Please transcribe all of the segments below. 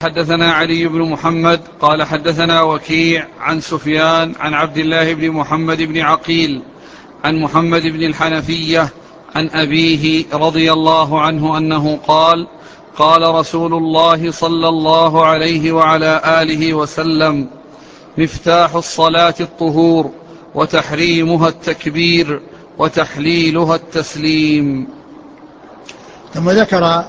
حدثنا علي بن محمد قال حدثنا وكيع عن سفيان عن عبد الله بن محمد بن عقيل عن محمد بن الحنفية عن أبيه رضي الله عنه أنه قال: قال رسول الله صلى الله عليه وعلى آله وسلم: مفتاح الصلاة الطهور، وتحريمها التكبير، وتحليلها التسليم. ثم ذكر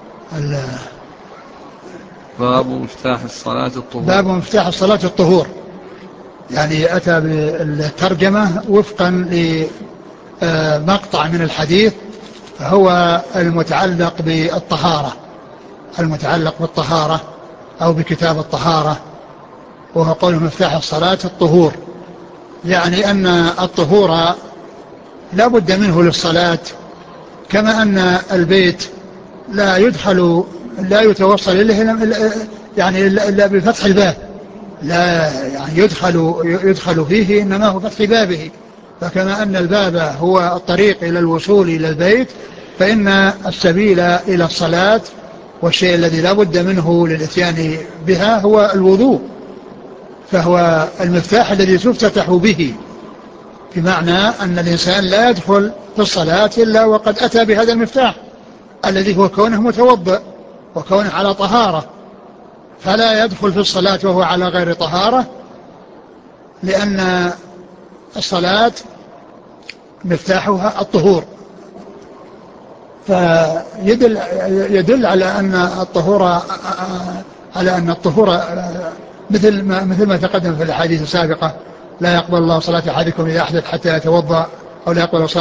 باب مفتاح الصلاة الطهور. باب مفتاح الصلاة الطهور، يعني أتى بالترجمة وفقا لمقطع من الحديث، هو المتعلق بالطهارة، المتعلق بالطهارة أو بكتاب الطهارة، وهو قول مفتاح الصلاة الطهور، يعني أن الطهور لا بد منه للصلاة، كما أن البيت لا يدخل لا يتوصل إليه يعني إلا بفتح الباب، لا يعني يدخل فيه إنما هو فتح بابه. فكما أن الباب هو الطريق إلى الوصول إلى البيت، فإن السبيل إلى الصلاة والشيء الذي لا بد منه للإتيان بها هو الوضوء، فهو المفتاح الذي تفتتح به، بمعنى أن الإنسان لا يدخل في الصلاة إلا وقد أتى بهذا المفتاح الذي هو كونه متوضئ وكونه على طهارة، فلا يدخل في الصلاة وهو على غير طهارة، لأن الصلاة مفتاحها الطهور. فيدل على أن الطهور مثل ما تقدم في الأحاديث السابقة: لا يقبل الله صلاة أحدكم إذا أحدث حتى يتوضأ، أو لا يقبل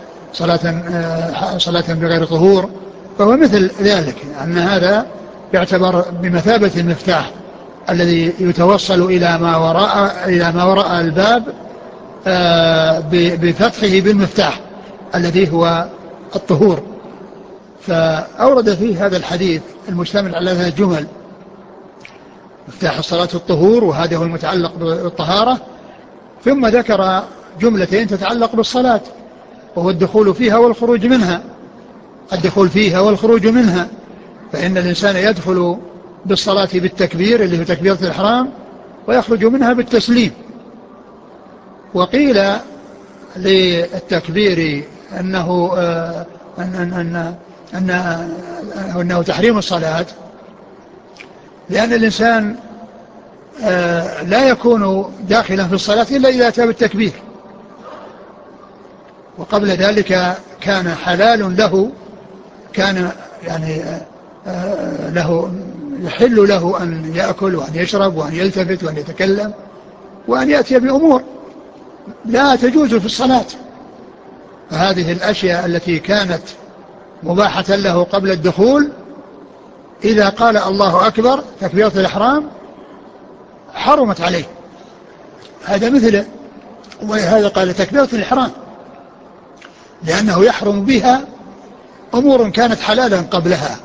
صلاة بغير طهور. فهو مثل ذلك، أن هذا يعتبر بمثابة المفتاح الذي يتوصل إلى ما وراء الباب بفتحه بالمفتاح الذي هو الطهور. فأورد فيه هذا الحديث المشتمل على هذه الجمل: مفتاح الصلاة الطهور، وهذا هو المتعلق بالطهارة، ثم ذكر جملتين تتعلق بالصلاة، وهو الدخول فيها والخروج منها. الدخول فيها والخروج منها، فإن الإنسان يدخل بالصلاة بالتكبير اللي هو تكبيرة الإحرام، ويخرج منها بالتسليم. وقيل للتكبير أنه تحريم الصلاة، لأن الإنسان لا يكون داخلا في الصلاة إلا إذا أتى بالتكبير، وقبل ذلك كان حلال له، كان يعني يحل له أن يأكل وأن يشرب وأن يلتفت وأن يتكلم وأن يأتي بأمور لا تجوز في الصلاة. فهذه الأشياء التي كانت مباحة له قبل الدخول، إذا قال الله أكبر تكبيرة الإحرام حرمت عليه. هذا مثله، ولهذا قال تكبيرة الإحرام، لأنه يحرم بها أمور كانت حلالا قبلها،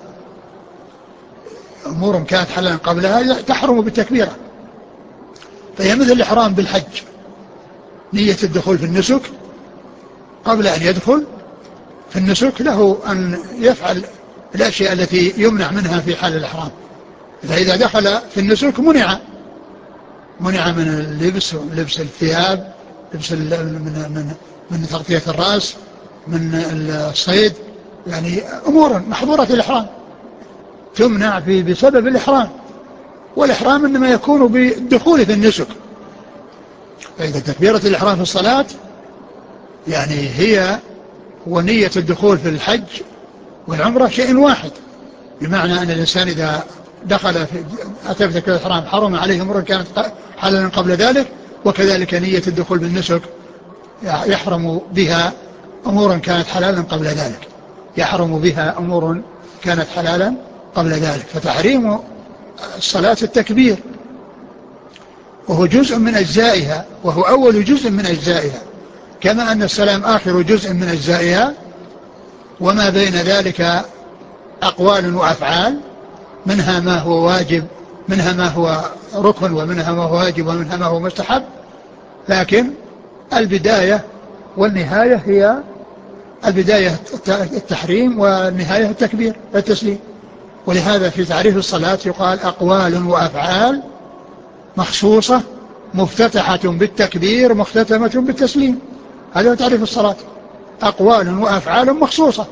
أمور كانت حلالا قبلها تحرم بالتكبيرة. فهي مثل الإحرام بالحج، نية الدخول في النسك، قبل أن يدخل في النسك له أن يفعل الأشياء التي يمنع منها في حال الإحرام. فإذا دخل في النسك منع من اللبس، لبس الثياب، لبس من تغطية الرأس، من الصيد، يعني أمور محظورة الإحرام تمنع بسبب الإحرام، والإحرام إنما يكون بالدخول في النسك. فإذا تكبيرة الإحرام في الصلاة يعني هي ونية الدخول في الحج والعمرة شيء واحد، بمعنى أن الإنسان إذا دخل أتى بتكبيرة الإحرام حرم عليه أمور كانت حلالا قبل ذلك، وكذلك نية الدخول بالنسك يحرم بها أمور كانت حلالا قبل ذلك، يحرم بها أمور كانت حلالا قبل ذلك. فتحريم الصلاة التكبير، وهو جزء من أجزائها، وهو أول جزء من أجزائها، كما أن السلام آخر جزء من أجزائها، وما بين ذلك أقوال وأفعال، منها ما هو واجب، منها ما هو ركن، ومنها ما هو واجب، ومنها ما هو مستحب، لكن البداية والنهاية هي البداية التحريم والنهاية التكبير التسليم. ولهذا في تعريف الصلاة يقال أقوال وأفعال مخصوصة مفتتحة بالتكبير مختتمة بالتسليم. هذا هو تعريف الصلاة، أقوال وأفعال مخصوصة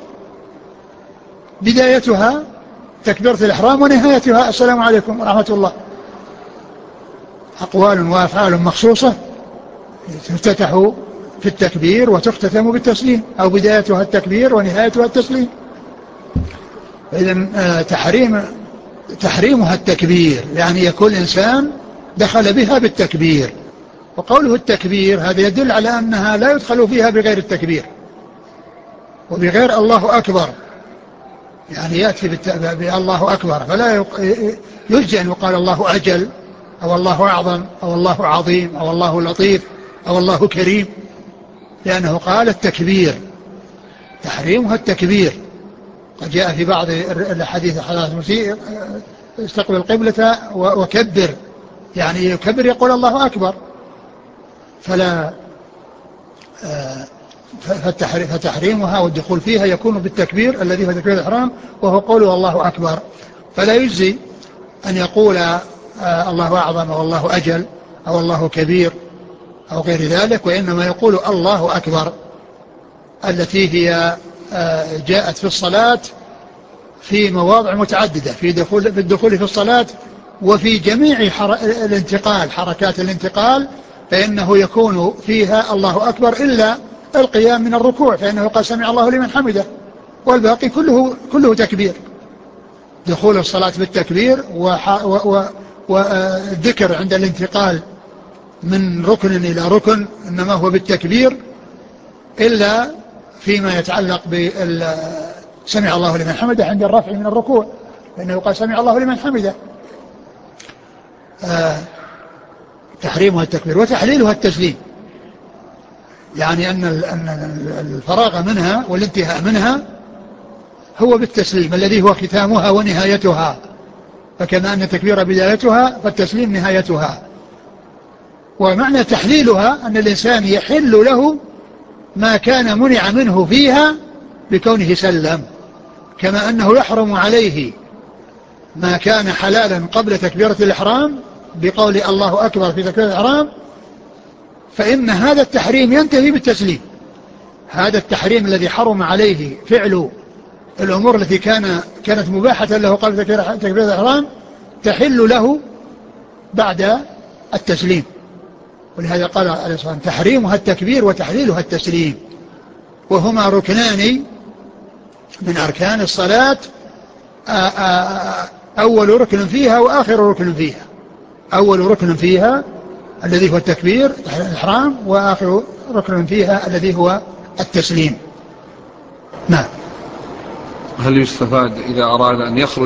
بدايتها تكبيرة الإحرام ونهايتها السلام عليكم ورحمة الله. أقوال وأفعال مخصوصة تفتتح في التكبير وتختتم بالتسليم، أو بدايتها التكبير ونهايتها التسليم. إذن تحريمها التكبير، يعني يكون الإنسان دخل بها بالتكبير. وقوله التكبير هذا يدل على أنها لا يدخل فيها بغير التكبير وبغير الله أكبر، يعني يأتي بالله أكبر، فلا يجزي أن يقال الله أجل أو الله أعظم أو الله عظيم أو الله لطيف أو الله كريم، لأنه قال التكبير، تحريمها التكبير. قد جاء في بعض الحديث حديث المسيء استقبل القبلة وكبر، يعني يكبر يقول الله أكبر. فتحريمها والدخول فيها يكون بالتكبير الذي هو تكبير الإحرام، وهو قوله الله أكبر. فلا يجزي أن يقول الله أعظم أو الله أجل أو الله كبير أو غير ذلك، وإنما يقول الله أكبر التي هي جاءت في الصلاة في مواضع متعددة، في الدخول في الصلاة وفي جميع الانتقال، حركات الانتقال، فإنه يكون فيها الله أكبر إلا القيام من الركوع، فإنه قال سمع الله لمن حمده، والباقي كله تكبير. دخول الصلاة بالتكبير والذكر عند الانتقال من ركن إلى ركن إنما هو بالتكبير، إلا فيما يتعلق سمع الله لمن حمده عند الرفع من الركوع، لأنه قال سمع الله لمن حمده. تحريمها التكبير وتحليلها التسليم، يعني أن الفراغ منها والانتهاء منها هو بالتسليم الذي هو ختامها ونهايتها، فكما أن التكبير بدايتها فالتسليم نهايتها. ومعنى تحليلها أن الإنسان يحل له ما كان منع منه فيها بكونه سلم، كما أنه يحرم عليه ما كان حلالا قبل تكبيرة الإحرام بقول الله أكبر في تكبيرة الإحرام، فإن هذا التحريم ينتهي بالتسليم. هذا التحريم الذي حرم عليه فعل الأمور التي كانت مباحة له قبل تكبيرة الإحرام تحل له بعد التسليم. ولهذا قال عليه الصلاة والسلام تحريمها التكبير وتحليلها التسليم، وهما ركنان من أركان الصلاة، أول ركن فيها وآخر ركن فيها. أول ركن فيها الذي هو التكبير الإحرام، وآخر ركن فيها الذي هو التسليم. نعم. هل يستفاد إذا أراد أن يخرج